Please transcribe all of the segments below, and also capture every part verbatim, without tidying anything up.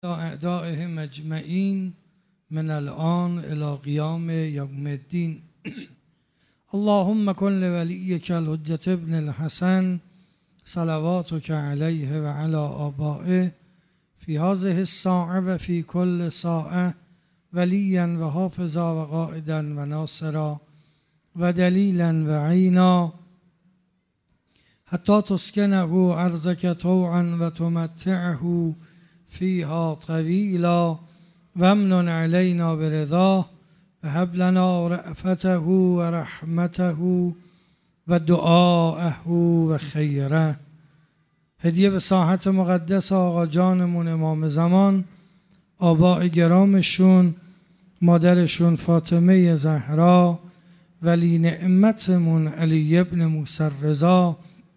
اعدائهم اجمعین من الان الى قیام یوم الدین. اللهم کن لولیک الحجة ابن الحسن صلواتک علیه و علی آبائه فی هذه الساعة و فی کل ساعة ولیا و حافظا و قائدا و ناصرا و دلیلا و عینا حتی تسکنه ارضک طوعا و تمتعه فیها طویلا و امنن علینا برضاه و هب لنا رأفته و رحمته و دعاءه و خیره. هدیه به ساحت مقدس آقا جانمون امام زمان، آباء گرامشون، مادرشون فاطمه زهرا، ولی نعمتمون علی ابن موسی الرضا،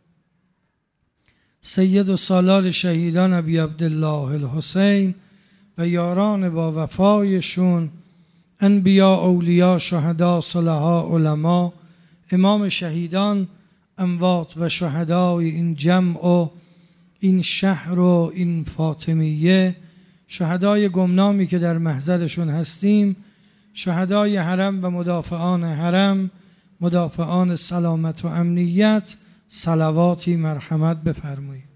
سید و سالار شهیدان ابی عبدالله الحسین و یاران با وفایشون، انبیا، اولیا، شهدا، صلحا، علما، امام شهیدان، اموات و شهدای این جمع و این شهر و این فاطمیه، شهدای گمنامی که در محضرشون هستیم، شهدای حرم و مدافعان حرم، مدافعان سلامت و امنیت، صلواتی مرحمت بفرمایید.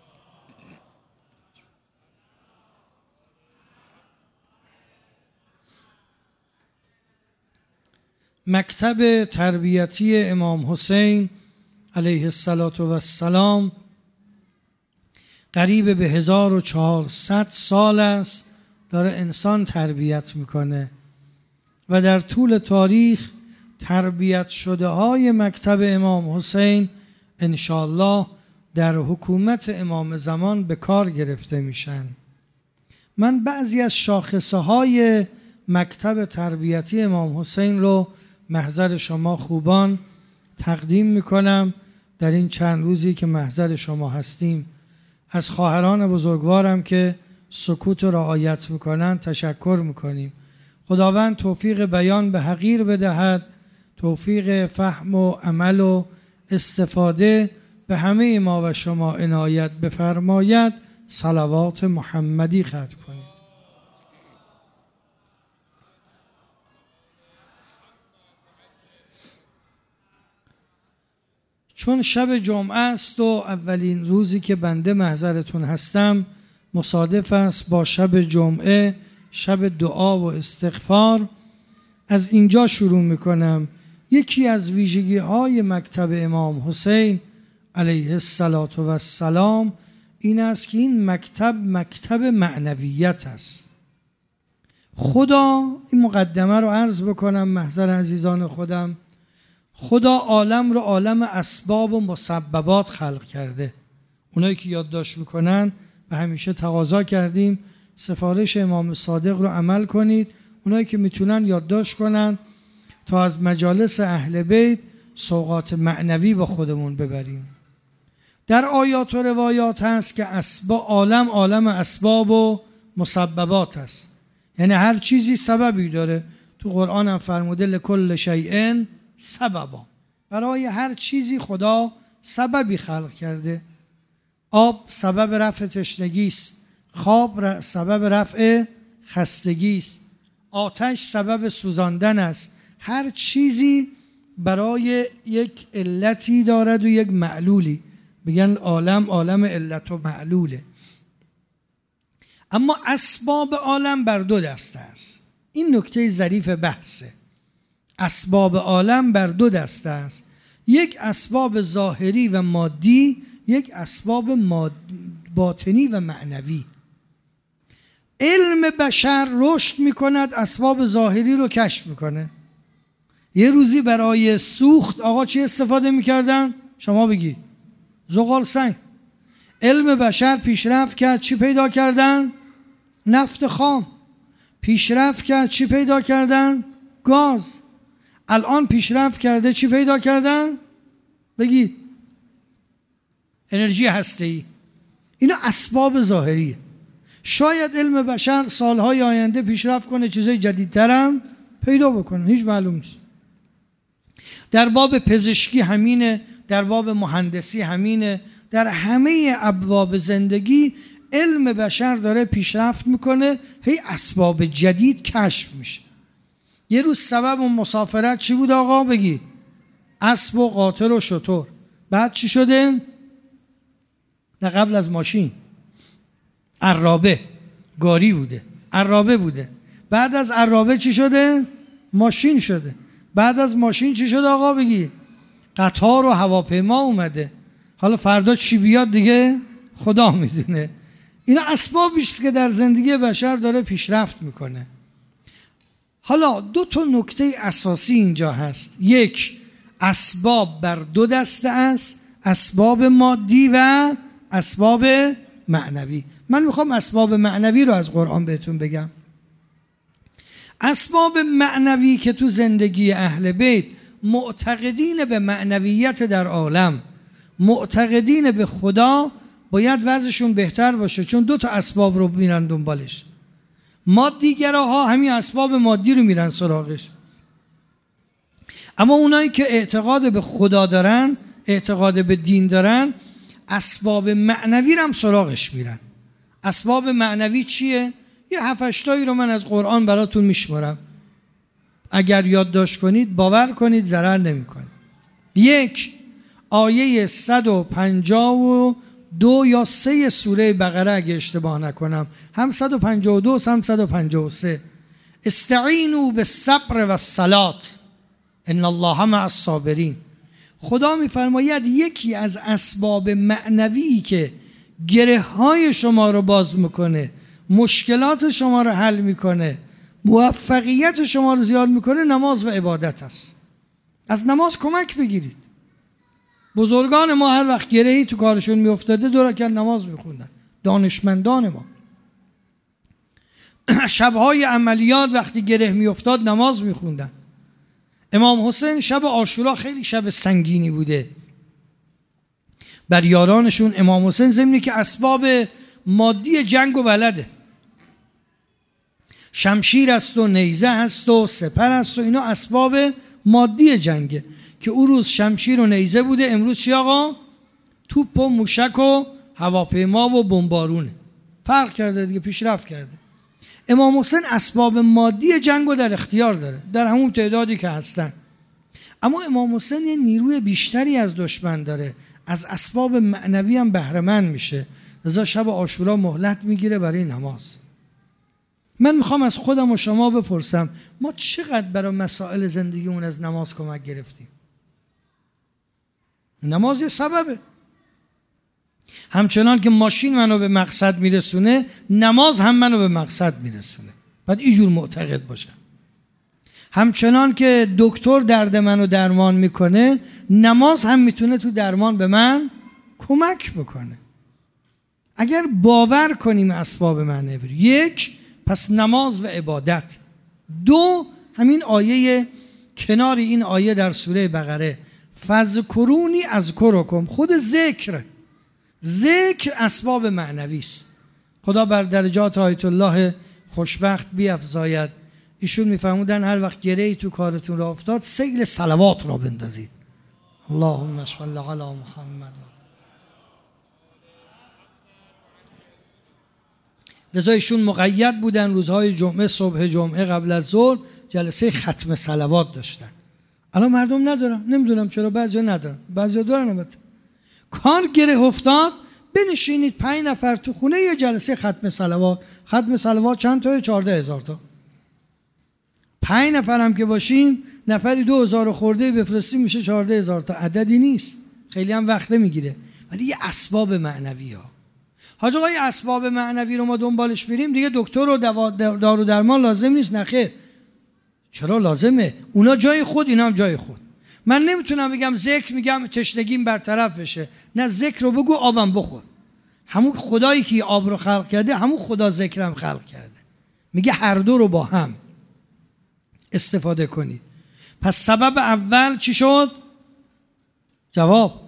مکتب تربیتی امام حسین علیه السلام قریب به هزار و چهارصد سال است داره انسان تربیت میکنه و در طول تاریخ تربیت شده های مکتب امام حسین انشاءالله در حکومت امام زمان به کار گرفته میشن. من بعضی از شاخصه های مکتب تربیتی امام حسین رو محضر شما خوبان تقدیم میکنم در این چند روزی که محضر شما هستیم. از خواهران بزرگوارم که سکوت و رعایت میکنن تشکر میکنیم. خداوند توفیق بیان به حقیر بدهد، توفیق فهم و عمل و استفاده به همه ما و شما عنایت بفرماید. صلوات محمدی ختم کنید. چون شب جمعه است و اولین روزی که بنده محضرتون هستم مصادف است با شب جمعه، شب دعا و استغفار، از اینجا شروع میکنم. یکی از ویژگی های مکتب امام حسین علیه السلام این است که این مکتب مکتب معنویت است. خدا، این مقدمه رو عرض بکنم محضر عزیزان خودم، خدا عالم رو عالم اسباب و مسببات خلق کرده. اونایی که یادداشت میکنن و همیشه تقاضا کردیم سفارش امام صادق رو عمل کنید. اونایی که میتونن یادداشت کنن تا از مجالس اهل بیت سوغات معنوی با خودمون ببریم. در آیات و روایات هست که اسباب عالم عالم اسباب و مسببات است، یعنی هر چیزی سببی داره. تو قرآن هم فرموده لکل شیء سببا، برای هر چیزی خدا سببی خلق کرده. آب سبب رفع تشنگی است، خواب سبب رفع خستگی است، آتش سبب سوزاندن است. هر چیزی برای یک علتی دارد و یک معلولی. میگن عالم عالم علت و معلوله. اما اسباب عالم بر دو دسته است. این نکته ظریف بحثه. اسباب عالم بر دو دسته است، یک اسباب ظاهری و مادی، یک اسباب ماد... باطنی و معنوی. علم بشر رشد میکند، اسباب ظاهری رو کشف میکنه. یه روزی برای سوخت آقا چی استفاده میکردن؟ شما بگید. زغال سنگ. علم بشر پیشرفت کرد، چی پیدا کردن؟ نفت خام. پیشرفت کرد، چی پیدا کردن؟ گاز. الان پیشرفت کرده، چی پیدا کردن؟ بگید. انرژی هسته‌ای. اینا اسباب ظاهریه. شاید علم بشر سالهای آینده پیشرفت کنه، چیزای جدیدترم پیدا بکنه، هیچ معلوم نیست. در باب پزشکی همینه، در باب مهندسی همینه، در همه ابواب زندگی علم بشر داره پیشرفت میکنه، هی اسباب جدید کشف میشه. یه روز سبب اون مسافرت چی بود آقا بگید؟ اسب و قاطر و شتر. بعد چی شده؟ نه قبل از ماشین عرابه، گاری بوده، عرابه بوده. بعد از عرابه چی شده؟ ماشین شده. بعد از ماشین چی شده آقا بگید؟ قطار و هواپیما اومده. حالا فردا چی بیاد دیگه خدا میدونه. اینا اسبابی است که در زندگی بشر داره پیشرفت میکنه. حالا دو تا نکته اساسی اینجا هست. یک، اسباب بر دو دسته است، اسباب مادی و اسباب معنوی. من میخوام اسباب معنوی رو از قرآن بهتون بگم. اسباب معنوی که تو زندگی اهل بیت معتقدین به معنویت در عالم، معتقدین به خدا، باید وضعشون بهتر باشه، چون دو تا اسباب رو میرن دنبالش. مادیگراها همین اسباب مادی رو میرن سراغش، اما اونایی که اعتقاد به خدا دارن، اعتقاد به دین دارن، اسباب معنوی رو هم سراغش میرن. اسباب معنوی چیه؟ یه هفت هشتایی رو من از قرآن براتون میشمارم، اگر یادداشت کنید باور کنید ضرر نمیکنه. یک، آیه صد و پنجاه و دو یا سه سوره بقره اگه اشتباه نکنم، هم صد و پنجاه و دو هم صد و پنجاه و سه. استعینوا بالصبر والصلاة ان الله مع الصابرین. خدا میفرماید یکی از اسباب معنوی که گره های شما رو باز میکنه، مشکلات شما رو حل میکنه، موفقیت شما رو زیاد میکنه، نماز و عبادت است. از نماز کمک بگیرید. بزرگان ما هر وقت گرهی تو کارشون میافتاده دو رکعت نماز میخوندن. دانشمندان ما شبهای عملیات وقتی گره میافتاد نماز میخوندن. امام حسین شب عاشورا خیلی شب سنگینی بوده بر یارانشون. امام حسین ضمنی که اسباب مادی جنگ و بلده، شمشیر است و نیزه است و سپر است و اینا اسباب مادی جنگه، که او روز شمشیر و نیزه بوده، امروز چی آقا؟ توپ و موشک و هواپیما و بمبارونه. فرق کرده دیگه، پیشرفت کرده. امام حسین اسباب مادی جنگو در اختیار داره در همون تعدادی که هستن، اما امام حسین یه نیروی بیشتری از دشمن داره، از اسباب معنوی هم بهره مند میشه، لذا شب عاشورا مهلت میگیره برای نماز. من میخوام از خودم و شما بپرسم، ما چقدر برای مسائل زندگیمون از نماز کمک گرفتیم؟ نماز یه سببه. همچنان که ماشین منو به مقصد میرسونه، نماز هم منو به مقصد میرسونه. باید اینجور معتقد باشم. همچنان که دکتر درد منو درمان میکنه، نماز هم میتونه تو درمان به من کمک بکنه. اگر باور کنیم اسباب معنوی، یک، پس نماز و عبادت. دو، همین آیه کنار این آیه در سوره بقره، فذکرونی اذکرکم، خود ذکر ذکر اسباب معنوی است. خدا بر درجات آیت الله خوشبخت بیفزاید. ایشون میفرمودن هر وقت گره‌ای تو کارتون را افتاد، سیل صلوات را بندازید. اللهم صل علی محمد. لذا ایشون مقید بودن روزهای جمعه، صبح جمعه قبل از ظهر جلسه ختم صلوات داشتن. الان مردم ندارن، نمیدونم چرا، بعضیا ندارن، بعضیا دارن. البته کار گره افتاد، بنشینید پنج نفر تو خونه یه جلسه ختم صلوات. ختم صلوات چند تا؟ چهارده هزار تا. پنج نفر هم که باشیم، نفری دو هزار خورده بفرستیم میشه چهارده هزار تا. عددی نیست، خیلی هم وقت میگیره، ولی یه اسباب معنوی ها. حاج آقا اسباب معنوی رو ما دنبالش بریم دیگه دکتر و دارو درمان لازم نیست. نخیر، چرا لازمه؟ اونا جای خود، اینا هم جای خود. من نمیتونم بگم ذکر میگم تشنگیم برطرف بشه. نه، ذکر رو بگو آبم بخور. همون خدایی که آب رو خلق کرده، همون خدا ذکرم خلق کرده. میگه هر دو رو با هم استفاده کنید. پس سبب اول چی شد؟ جواب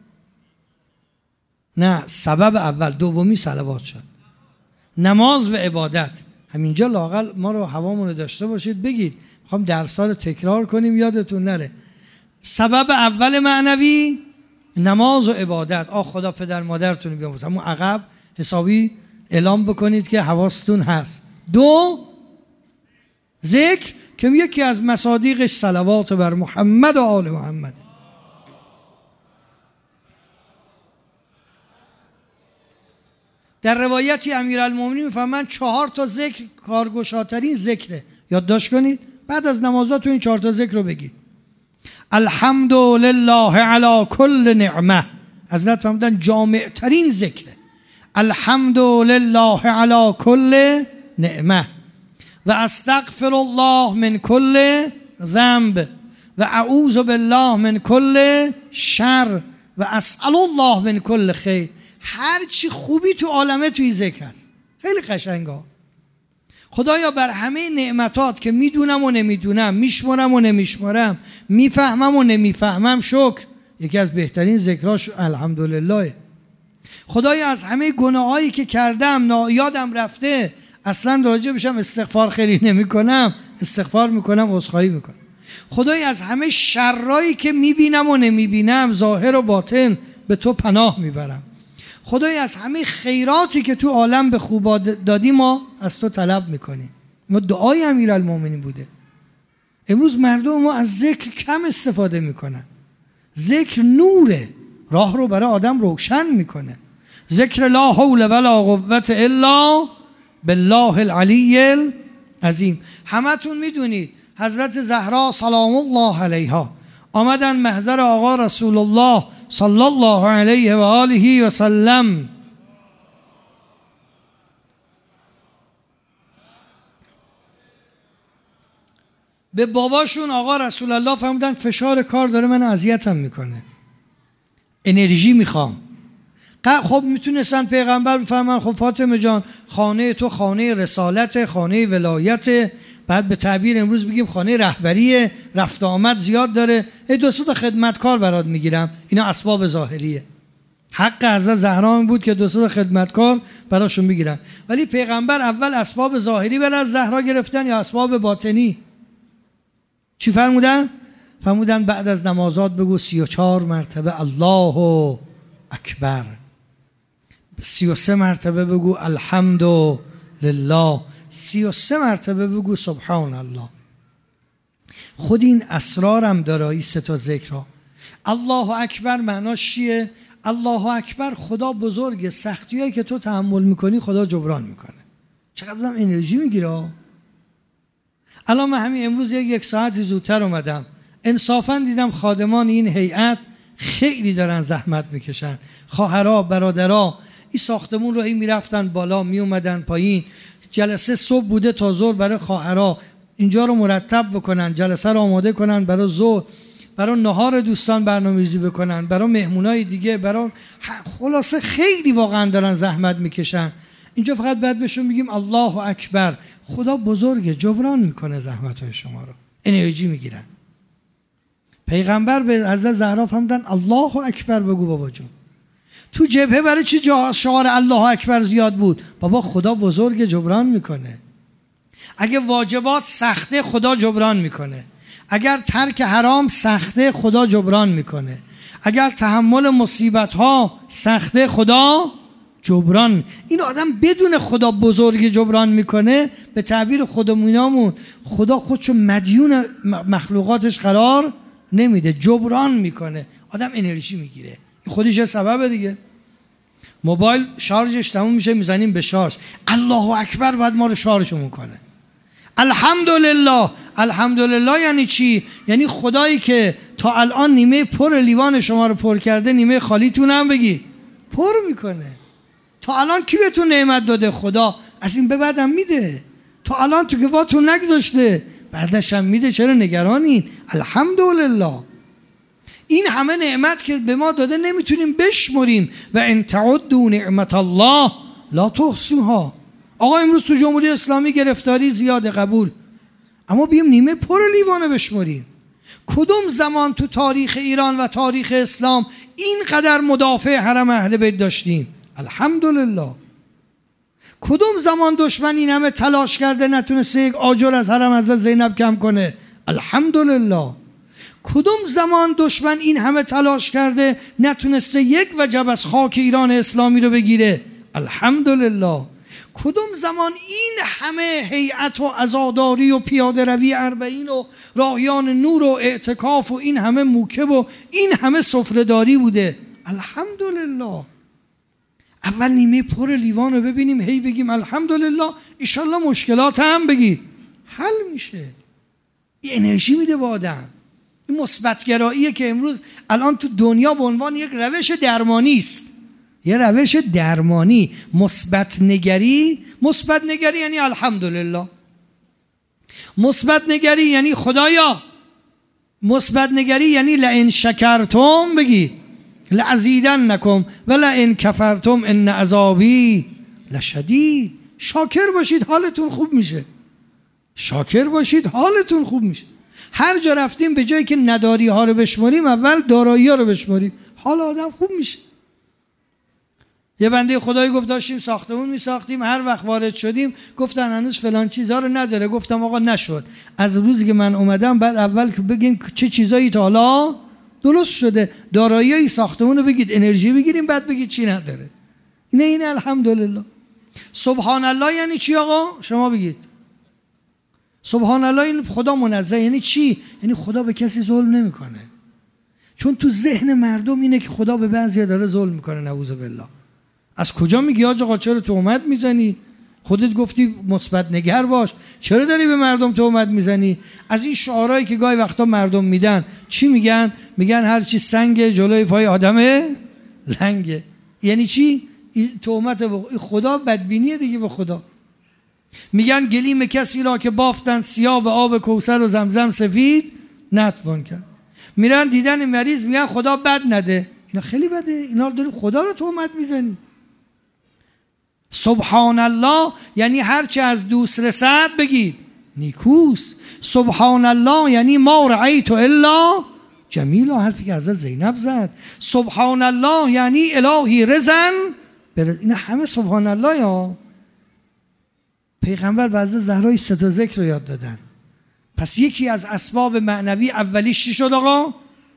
نه، سبب اول دومی صلوات شد، نماز و عبادت. همینجا لااقل ما رو هوامون داشته باشید بگید، میخوام درس‌ها رو تکرار کنیم یادتون نره. سبب اول معنوی نماز و عبادت. آه خدا پدر مادرتون بیامرزه. همون عقب حسابی اعلام بکنید که حواستون هست. دو، ذکر که یکی از مصادیقش صلوات بر محمد و آل محمد. در روایتی امیرالمومنین میفهمن چهار تا ذکر کارگشاترین ذکره. یادداشت کنید بعد از نمازاتون این چهار تا ذکر رو بگید. الحمد لله علی کل نعمه، حضرت فرمودن جامع ترین ذکره. الحمد لله علی کل نعمه و استغفر الله من کل ذنب و اعوذ بالله من کل شر و اسأل الله من کل خیر. هر چی خوبی تو عالمه توی ذکر هست. خیلی قشنگه. خدایا بر همه نعمتات که میدونم و نمیدونم، میشمرم و نمیشمرم، میفهمم و نمیفهمم شکر. یکی از بهترین ذکراش الحمدلله. خدایا از همه گناهایی که کردم یادم رفته، اصلا راجع بشم استغفار خیلی نمی کنم، استغفار میکنم، عذرخواهی میکنم. خدایا از همه شرایی که میبینم و نمیبینم ظاهر و باطن به تو پناه میبرم. خدایا از همه خیراتی که تو عالم به خوبا دادی ما از تو طلب میکنیم. ما دعای امیرالمومنین بوده. امروز مردم ما از ذکر کم استفاده میکنن. ذکر نوره، راه رو برای آدم روشن میکنه. ذکر لا حول ولا قوة الا بالله العلی العظیم. همتون میدونید حضرت زهرا سلام الله علیها آمدن محضر آقا رسول الله صلی الله علیه و آله و سلم. به باباشون آقا رسول الله فرمودن فشار کار داره من اذیتم میکنه، انرژی میخوام. خب میتونستن پیغمبر بفرمان خب فاطمه جان خانه تو خانه رسالت، خانه ولایت، بعد به تعبیر امروز بگیم خانه رهبریه، رفت آمد زیاد داره، ای دو سه تا خدمتکار برات میگیرم. اینا اسباب ظاهریه. حق حضرت زهرا بود که دو سه تا خدمتکار براشون بگیرن. ولی پیغمبر اول اسباب ظاهری بر از زهرا گرفتن یا اسباب باطنی؟ چی فرمودن؟ فرمودن بعد از نمازات بگو سی و چهار مرتبه الله اکبر، سی و سه مرتبه بگو الحمد لله، سی و سه مرتبه بگو سبحان الله. خود این اسرارم داره این سه تا ذکرها. الله اکبر معناش چیه؟ الله اکبر خدا بزرگه، سختیایی که تو تحمل میکنی خدا جبران میکنه. چقدر هم انرژی میگیره. الان من همین امروز یک, یک ساعتی زودتر اومدم، انصافا دیدم خادمان این هیئت خیلی دارن زحمت میکشن. خواهرها، برادرها این ساختمون رو این میرفتن بالا می اومدن پایین. جلسه صبح بوده تا ظهر برای خواهرها اینجا رو مرتب بکنن، جلسه رو آماده کنن برای ظهر، برای نهار دوستان برنامه‌ریزی بکنن، برای مهمونای دیگه، برای خلاصه خیلی واقعا دارن زحمت میکشن. اینجا فقط باید بهشون بگیم الله اکبر، خدا بزرگه، جبران میکنه زحمت‌های شما رو، انرژی میگیرن. پیغمبر به حضرت زهرا فرمودن الله اکبر بگو بابا جون. تو جبهه برای چی شعار الله اکبر زیاد بود؟ بابا خدا بزرگ، جبران میکنه. اگه واجبات سخته خدا جبران میکنه، اگر ترک حرام سخته خدا جبران میکنه، اگر تحمل مصیبت ها سخته خدا جبران. این آدم بدون خدا بزرگ جبران میکنه، به تعبیر خودمونامون خدا خودشو مدیون مخلوقاتش قرار نمیده، جبران میکنه. آدم انرژی میگیره. این خودش یه سببه دیگه. موبایل شارژش تموم میشه میزنیم به شارژ، الله اکبر بعد ما رو شارژ میکنه. الحمدلله. الحمدلله یعنی چی؟ یعنی خدایی که تا الان نیمه پر لیوان شما رو پر کرده، نیمه خالیتون هم بگی پر میکنه. تا الان کی بهتون نعمت داده؟ خدا. از این به بعدم میده. تا الان تو کفاتون نگذاشته، بعدش هم میده. چرا نگرانین؟ الحمدلله. این همه نعمت که به ما داده نمیتونیم بشمریم. و ان تعدوا نعمت الله لا تحصوها. آقا امروز تو جمهوری اسلامی گرفتاری زیاده، قبول، اما بیم نیمه پر لیوانه بشمریم. کدوم زمان تو تاریخ ایران و تاریخ اسلام اینقدر مدافع حرم اهل بیت داشتیم؟ الحمدلله. کدوم زمان دشمن این همه تلاش کرده نتونسته یک آجر از حرم حضرت زینب کم کنه؟ الحمدلله. کدوم زمان دشمن این همه تلاش کرده نتونسته یک وجب از خاک ایران اسلامی رو بگیره؟ الحمدلله. کدوم زمان این همه هیئت و عزاداری و پیاده روی اربعین و راهیان نور و اعتکاف و این همه موکب و این همه سفره‌داری بوده؟ الحمدلله. اول نیمه پر لیوان رو ببینیم، هی بگیم الحمدلله، ایشالله مشکلات هم بگید حل میشه. این انرژی میده به آدم. این مثبت‌گراییه که امروز الان تو دنیا به عنوان یک روش درمانی است. یه روش درمانی. مثبت نگری، مثبت نگری یعنی الحمدلله، مثبت نگری یعنی خدایا، مثبت نگری یعنی لئن شکرتم بگید لازیدنکم و لئن کفرتم ان عذابی لشدید. شاکر باشید حالتون خوب میشه، شاکر باشید حالتون خوب میشه. هر جا رفتیم به جایی که نداری ها رو بشماریم اول دارایی ها رو بشماریم، حال آدم خوب میشه. یه بنده خدایی گفت داشتیم ساختمون میساختیم، هر وقت وارد شدیم گفتن هنوز فلان چیزها رو نداره. گفتم آقا نشد. از روزی که من اومدم بعد اول که بگین چه چیزایی تا حالا درست شده، دارایی ساختمون رو بگید، انرژی بگیریم، بعد بگید چی نداره. اینه اینه الحمدلله. سبحان الله یعنی چی آقا؟ شما بگید. سبحان الله این خدا منزه یعنی چی؟ یعنی خدا به کسی ظلم نمیکنه. چون تو ذهن مردم اینه که خدا به بعضیا داره ظلم میکنه، نعوذ بالله. از کجا میگی آقا چرا تهمت میزنی؟ خودت گفتی مثبت نگر باش، چرا داری به مردم تهمت میزنی؟ از این شعارهایی که گاهی وقتا مردم میدن چی میگن؟ میگن هر چی سنگ جلوی پای آدمه لنگه. یعنی چی؟ تهمت به خدا بدبینیه دیگه به خدا. میگن گلیم کسی را که بافتن سیاه به آب کوثر و زمزم سفید نتوان کرد. میرن دیدن مریض میگن خدا بد نده. اینا خیلی بده، اینا داری خدا رو تهمت میزنی. سبحان الله یعنی هرچه از دوست رسد بگید نیکوست. سبحان الله یعنی ما رأیت الا جمیل، حرفی که حضرت زینب زد. سبحان الله یعنی الهی رزن، این همه سبحان الله. یا پیغمبر بعضی زهرای سه تا ذکر رو یاد دادن. پس یکی از اسباب معنوی اولیش چی شد آقا؟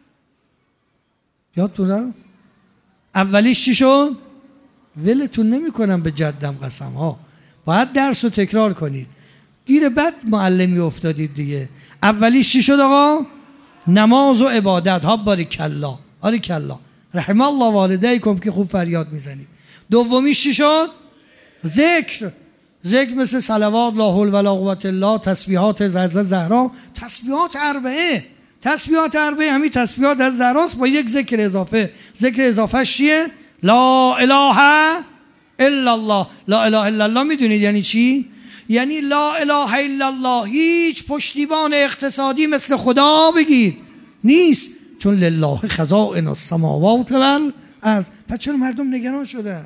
یاد تو اولیش چی شد؟ ولتون نمی کنم به جدم قسم ها، باید درس رو تکرار کنید. گیر بد معلمی افتادید دیگه. اولیش چی شد آقا؟ نماز و عبادت. ها باریکالله، باریکالله، رحم الله والدیکم که خوب فریاد میزنید. دومیش چی شد؟ ذکر. ذکر مثل صلوات، لا حول ولا قوة الا، تسبیحات حضرت زهرا، تسبیحات اربعه. تسبیحات اربعه همین تسبیحات از زهراست با یک ذکر اضافه. ذکر اضافه چیه؟ لا اله الا الله. لا اله الا الله میدونید یعنی چی؟ یعنی لا اله الا الله، هیچ پشتیبان اقتصادی مثل خدا بگید نیست. چون لله خزائن السماوات والارض. پس چرا مردم نگران شدن؟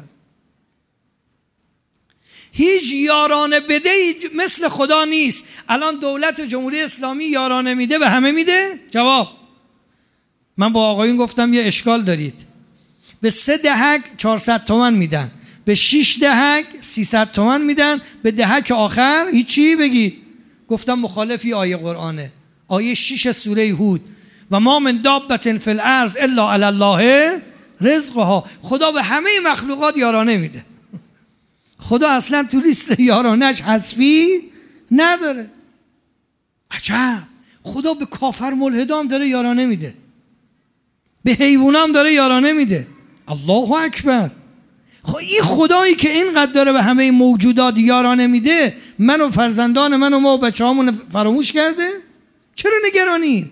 هیچ یارانه بدهی مثل خدا نیست. الان دولت جمهوری اسلامی یارانه میده به همه میده؟ جواب. من با آقایون گفتم یه اشکال دارید. به سه دهک چهارصد تومن میدن، به شش دهک سیصد تومن میدن، به دهک آخر هیچی بگید. گفتم مخالفی آیه قرآنه. آیه شش سوره هود، و ما من دابة فی الارض الا علی الله رزقها. خدا به همه مخلوقات یارانه میده. خدا اصلا تو لیست یارانش حذفی نداره. عجب. خدا به کافر ملحدام داره یارانه میده، به حیوانام داره یارانه میده. الله اکبر. خب این خدایی که اینقدر داره به همه موجودات یارانه میده، من و فرزندان من و ما و بچه‌هامون فراموش کرده؟ چرا نگرانی؟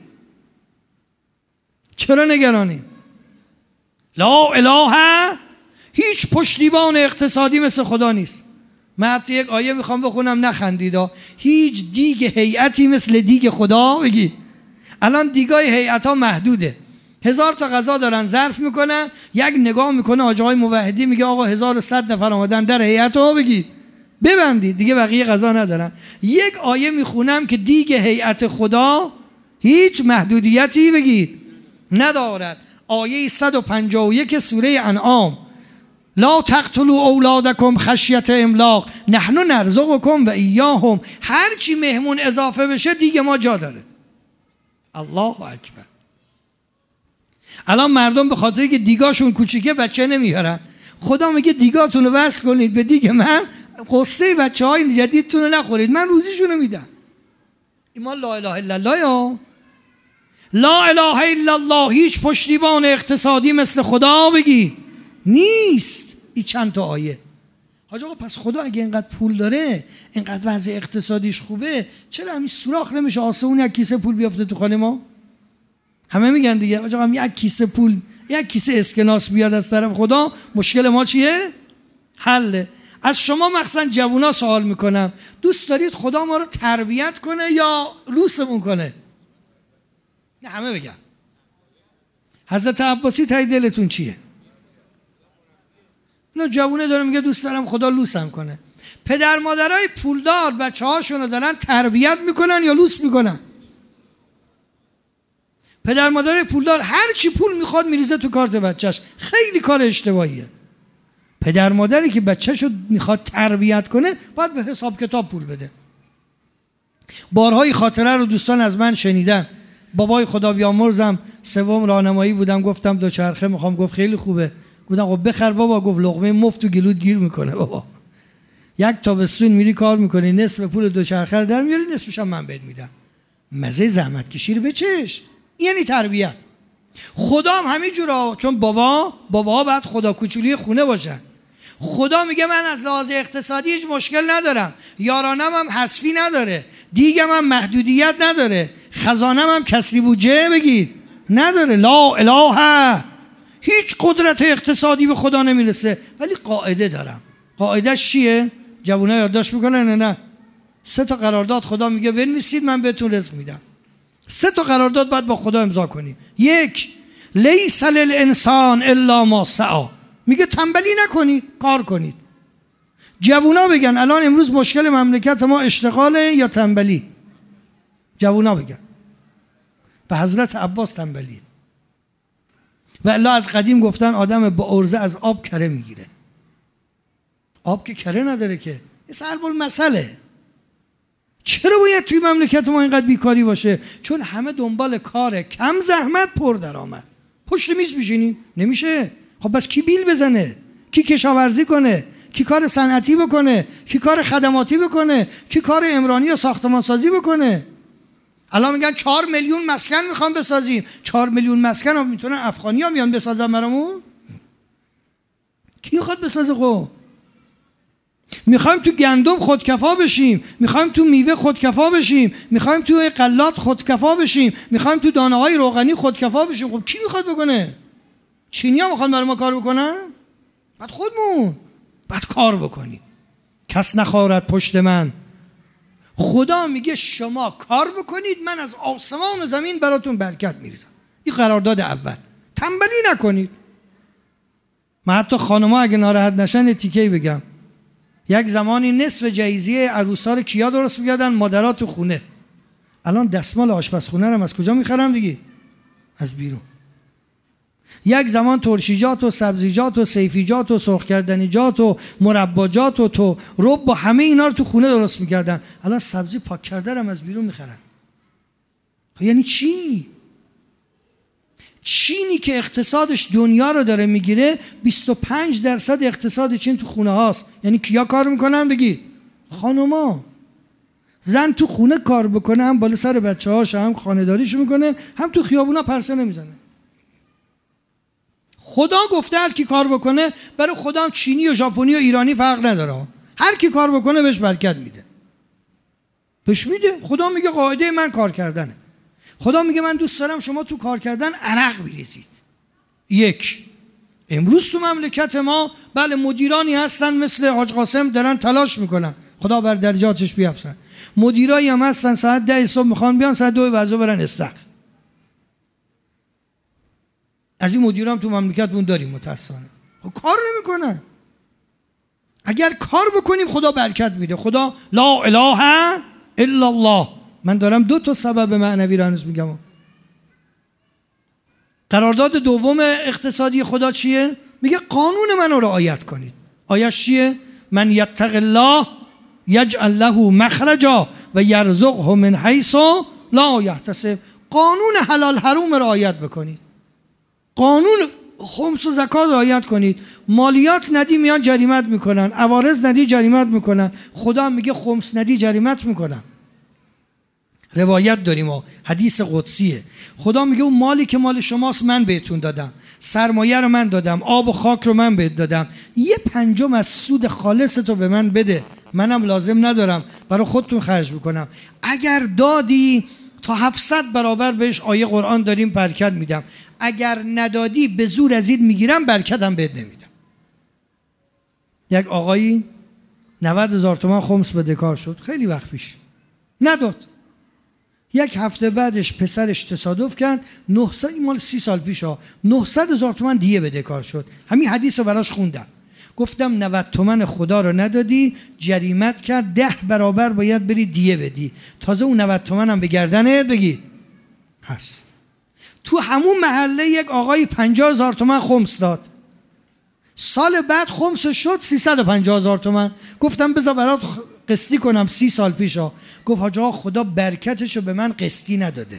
چرا نگرانی؟ لا اله، هیچ پشتیبان اقتصادی مثل خدا نیست. من حتی یک آیه میخوام بخونم نخندیدا. هیچ دیگ هیئتی مثل دیگ خدا بگی. الان دیگای هیئت ها محدوده. هزار تا غذا دارن ظرف میکنن، یک نگاه میکنه آقای موحدی میگه آقا هزار و صد نفر آمدن در هیئت ها بگید ببندید دیگه بقیه غذا ندارن. یک آیه میخونم که دیگ هیئت خدا هیچ محدودیتی بگید ندارد. آیه صد و پنجاه و یک سوره انعام، لا تقتلوا اولادکم خشیت املاق نحن نرزقکم و ایاهم. هر چی مهمون اضافه بشه دیگه ما جا داره. الله اکبر. الان مردم به خاطر که دیگاشون کوچیکه بچه نمیارن. خدا میگه دیگاتون رو وصل کنید به دیگ من، قصه بچه های جدیدتون رو نخورید، من روزیشون رو میدم. ایمان لا اله الا الله یا لا اله الا الله. هیچ پشتیبان اقتصادی مثل خدا بگید نیست. این چند تا آیه. حاج آقا پس خدا اگه اینقدر پول داره، اینقدر وضع اقتصادیش خوبه، چرا همین سوراخ نمیشه آسمون یک کیسه پول بیافته تو خانه ما؟ همه میگن دیگه حاج آقا یک کیسه پول، یک کیسه اسکناس بیاد از طرف خدا، مشکل ما چیه؟ حله. از شما مخصوصا جوونا سوال میکنم، دوست دارید خدا ما رو تربیت کنه یا لوسمون کنه؟ نه همه بگن. حضرت عباسی تای دلتون چیه؟ نه جوونه داره میگه دوست دارم خدا لوسم کنه. پدر مادرای پولدار بچه هاشونو دارن تربیت میکنن یا لوس میکنن؟ پدر مادرای پولدار هر چی پول میخواد میریزه تو کارت بچهش، خیلی کار اشتباهیه. پدر مادری که بچهشو میخواد تربیت کنه باید به حساب کتاب پول بده. بارهای خاطره رو دوستان از من شنیدن. بابای خدا بیامرزم سوم راهنمایی بودم، گفتم دوچرخه میخوام، گفت خیلی خوبه. گفتم خب بخر بابا. گفت لقمه مفت تو گلوت گیر میکنه بابا. یک تابستون میری کار میکنی، نصف پول دوچرخه رو در میاری، نصفش هم من بهت میدم. مزه زحمت کشی رو بچش. یعنی تربیت. خدا هم همین جورا، چون بابا بابا باید خدا کوچولی خونه باشن. خدا میگه من از لحاظ اقتصادی هیچ مشکل ندارم، یارانم هم حذفی نداره، دیگم هم محدودیت نداره، خزانم هم کسری بودجه بگید نداره. لا اله. هیچ قدرت اقتصادی به خدا نمیرسه، ولی قاعده دارم. قاعدهش چیه؟ جوونا یادداشت میکنن نه نه سه تا قرارداد خدا میگه بنویسید من بهتون رزق میدم. سه تا قرارداد باید با خدا امضا کنی. یک، لیس للانسان الا ما سعی، میگه تنبلی نکنید، کار کنید. جوونا بگن الان امروز مشکل مملکت ما اشتغاله یا تنبلی؟ جوونا بگن. به حضرت عباس تنبلی. و الا از قدیم گفتن آدم با ارزه از آب کره میگیره. آب که کره نداره که، یه سلب المثله. چرا باید توی مملکت ما اینقدر بیکاری باشه؟ چون همه دنبال کاره، کم زحمت پر درآمد. پشت میز میشینی نمیشه. خب بس کی بیل بزنه؟ کی کشاورزی کنه؟ کی کار صنعتی بکنه؟ کی کار خدماتی بکنه؟ کی کار عمرانی و ساختمان سازی بکنه؟ الان میگن چهار میلیون مسکن میخوام بسازیم. چهار میلیون مسکن هم میتونن افغانی ها میان بسازن برامون؟ کی میخواد بسازه؟ خب میخوایم تو گندم خودکفا بشیم، میخوایم تو میوه خودکفا بشیم، میخوایم تو غلات خودکفا بشیم، میخوایم تو دانه های روغنی خودکفا بشیم. خب کی میخواد بکنه؟ چینی‌ها میخوان برای ما کار بکنن؟ بعد خودمون بعد کار بکنیم. کس نخوارد پشت من. خدا میگه شما کار بکنید، من از آسمان و زمین براتون برکت میریزم. این قرارداد اول. تنبلی نکنید. من حتی خانم‌ها اگه ناراحت نشن تیکه‌ای بگم. یک زمانی نصف جایزه عروسا رو کیا درست می‌کردن؟ مادرات تو خونه. الان دستمال آشپزخونه رو از کجا می‌خرم دیگه؟ از بیرون. یک زمان ترشیجات و سبزیجات و سیفیجات و سرخ کردنیجات و مرباجات و تو رب با همه اینا رو تو خونه درست می‌کردن. الان سبزی پاک کرده رو از بیرون می‌خرن. یعنی چی؟ چینی که اقتصادش دنیا رو داره میگیره، بیست و پنج درصد اقتصاد چین تو خونه هاست. یعنی کیا کار میکنن بگی؟ خانوما. زن تو خونه کار بکنه، هم بالا سر بچه هاش، هم خانه‌داریشو میکنه، هم تو خیابونا پرسه نمیزنه. خدا گفته هر کی کار بکنه، برای خدا هم چینی و ژاپنی و ایرانی فرق نداره، هر کی کار بکنه بهش برکت میده. بهش میده. خدا میگه قاعده من کار کردنه. خدا میگه من دوست دارم شما تو کار کردن عرق بریزید. یک، امروز تو مملکت ما بله مدیرانی هستن مثل حاج قاسم دارن تلاش میکنن، خدا بر درجاتش بیافزن. مدیرایی هم هستن ساعت ده صبح میخوان بیان، ساعت دو بعد برن استخر. از این مدیرام تو مملکتمون داریم متاسفانه. خب کار نمیکنن. اگر کار بکنیم خدا برکت میده. خدا لا اله الا الله. من دارم دو تا سبب معنوی را هنوز میگم. قرارداد دوم اقتصادی خدا چیه؟ میگه قانون منو رعایت کنید. آیش چیه؟ من یتق الله یجعل له مخرجا و یرزقه من حیث لا یحتسب. قانون حلال حرام رعایت بکنید. قانون خمس و زکات رعایت کنید. مالیات ندی میان جریمت میکنن، عوارض ندی جریمت میکنن، خدا میگه خمس ندی جریمت میکنن. روایت داریم و حدیث قدسیه. خدا میگه اون مالی که مال شماست من بهتون دادم، سرمایه رو من دادم، آب و خاک رو من بهت دادم، یه پنجم از سود خالص تو به من بده، منم لازم ندارم برای خودتون خرج بکنم. اگر دادی تا هفتصد برابر بهش آیه قرآن داریم برکت میدم، اگر ندادی به زور از این میگیرم برکتم بهت نمیدم. یک آقایی نود هزار تومان خمس بده کار شد، خیلی وقت پیش نداد. یک هفته بعدش پسرش تصادف کرد، نهصد مال سی سال پیش ها، نهصد هزار تومان دیه بده کار شد. همین حدیث رو براش خوندم. گفتم نود تومن خدا رو ندادی، جریمت کرد، ده برابر باید بری دیه بدی، تازه اون نود تومن هم به گردنت بگی هست. تو همون محله یک آقای پنجاه هزار تومن خمس داد، سال بعد خمس شد سیصد و پنجاه هزار تومن. گفتم بذار برات قسطی کنم، سی سال پیش ها. گفت حاج آقا خدا برکتشو به من قسطی نداده.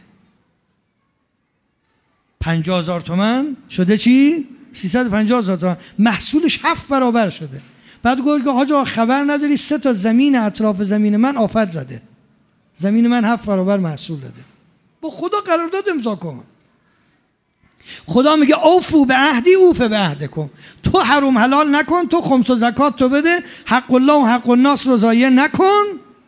پنجاه هزار تومن شده چی؟ سیصد و پنجاه هزار تومن، محصولش هفت برابر شده. بعد گفت حاج آقا خبر نداری سه تا زمین اطراف زمین من آفت زده، زمین من هفت برابر محصول داده. با خدا قرارداد امضا کن. خدا میگه اوفو به عهدی اوف به عهدکم. تو حرام حلال نکن، تو خمس و زکات تو بده، حق الله و حق الناس رو ضایع نکن.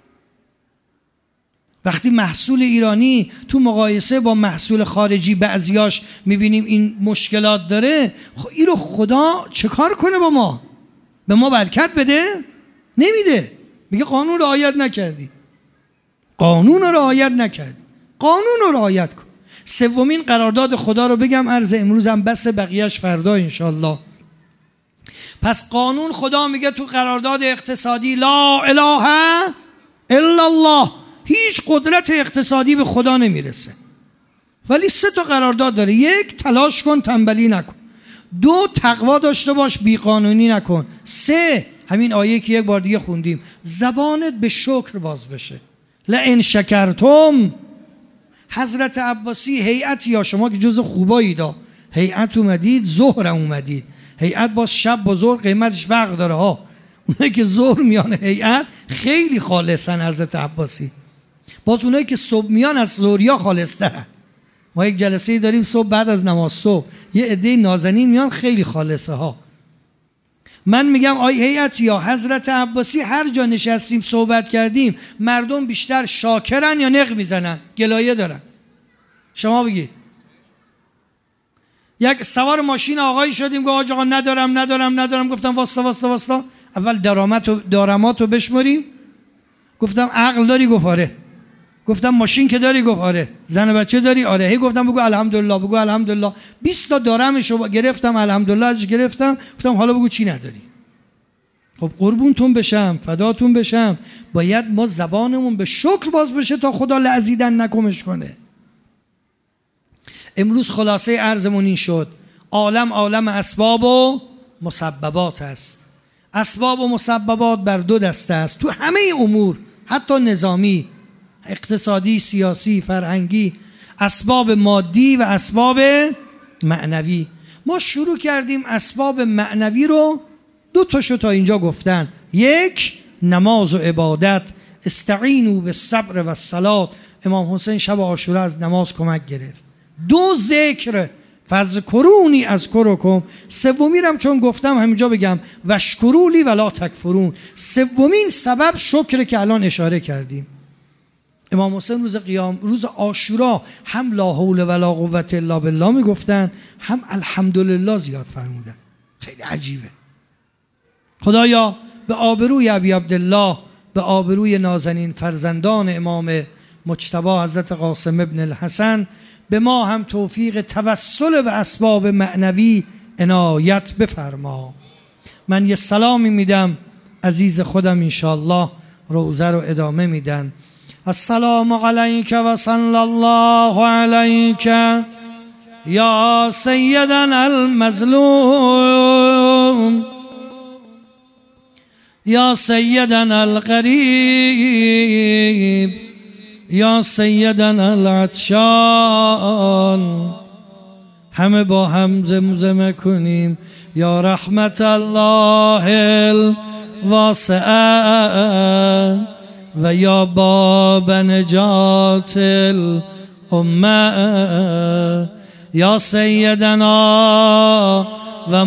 وقتی محصول ایرانی تو مقایسه با محصول خارجی بعضیاش میبینیم این مشکلات داره، خب این رو خدا چه کار کنه با ما؟ به ما برکت بده؟ نمیده. میگه قانون رعایت نکردی، قانون رو رعایت نکردی، قانون رو رعایت کن. سومین قرارداد خدا رو بگم، عرض امروزم بس، بقیهش فردا انشالله. پس قانون خدا میگه تو قرارداد اقتصادی لا اله الا الله، هیچ قدرت اقتصادی به خدا نمیرسه، ولی سه تا قرارداد داره. یک، تلاش کن تنبلی نکن. دو، تقوا داشته باش بیقانونی نکن. سه، همین آیه که یک بار دیگه خوندیم، زبانت به شکر باز بشه. لئن شکرتم. حضرت عباسی هیئت، یا شما که جز خوبایی دا هیئت اومدید، ظهر اومدید. هیئت باز شب با ظهر قیمتش فرق داره ها. اونایی که ظهر میان هیئت خیلی خالصن حضرت عباسی، باز اونایی که صبح میان از ظهریا خالص ترن. ما یک جلسه داریم صبح بعد از نماز صبح، یه عده نازنین میان خیلی خالصه ها. من میگم آی هیئت یا حضرت عباسی هر جا نشستیم صحبت کردیم، مردم بیشتر شاکرن یا نق میزنن گلایه دارن؟ شما بگید. یک سوار ماشین آقایی شدیم، گفت آقا ندارم ندارم ندارم. گفتم واسطا واسطا واسطا اول درآمد و دارماتو بشمریم. گفتم عقل داری؟ گفت آره. گفتم ماشین که داری؟ گفت آره. زن بچه داری؟ آره. هی گفتم بگو الحمدلله، بگو الحمدلله. بیست تا دارمشو گرفتم، الحمدلله ازش گرفتم. گفتم حالا بگو چی نداری. خب قربونتون بشم، فداتون بشم، باید ما زبانمون به شکر باز بشه تا خدا لعزیدن نکمش کنه. امروز خلاصه عرضمون این شد، عالم عالم اسباب و مسببات است. اسباب و مسببات بر دو دسته است تو همه امور، حتی نظامی، اقتصادی، سیاسی، فرهنگی. اسباب مادی و اسباب معنوی. ما شروع کردیم اسباب معنوی رو، دو تاشو تا اینجا گفتن. یک، نماز و عبادت، استعینوا بالصبر و الصلاة. امام حسین شب عاشورا از نماز کمک گرفت. دو، ذکر، فذکرونی اذکرکم. سومیرم چون گفتم همینجا بگم، واشکرولی ولا تکفرون. سومین سبب شکر که الان اشاره کردیم. امام حسین روز قیام، روز عاشورا، هم لا حول ولا قوة الا بالله میگفتن، هم الحمدلله زیاد فرمودن. خیلی عجیبه. خدایا به آبروی ابی عبدالله، به آبروی نازنین فرزندان امام مجتبی حضرت قاسم ابن الحسن، به ما هم توفیق توسل به اسباب معنوی عنایت بفرما. من یه سلامی میدم، عزیز خودم انشاءالله روزه رو ادامه میدن. السلام علیک و صلی الله علیک یا سیدنا المظلوم، یا سیدنا الغریب، یا سیدنا العطشان. همه با هم زمزمه کنیم، یا رحمت الله الواسعه و یا باب نجات الامه یا سیدنا و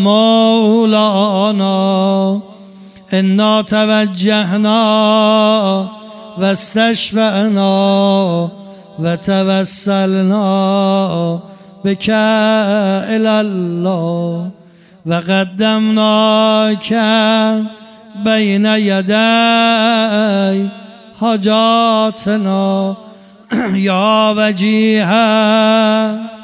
مولانا انا توجهنا و استشفعنا و توسلنا بك الی الله و قدمناک بین یدی حاجاتنا یا وجیها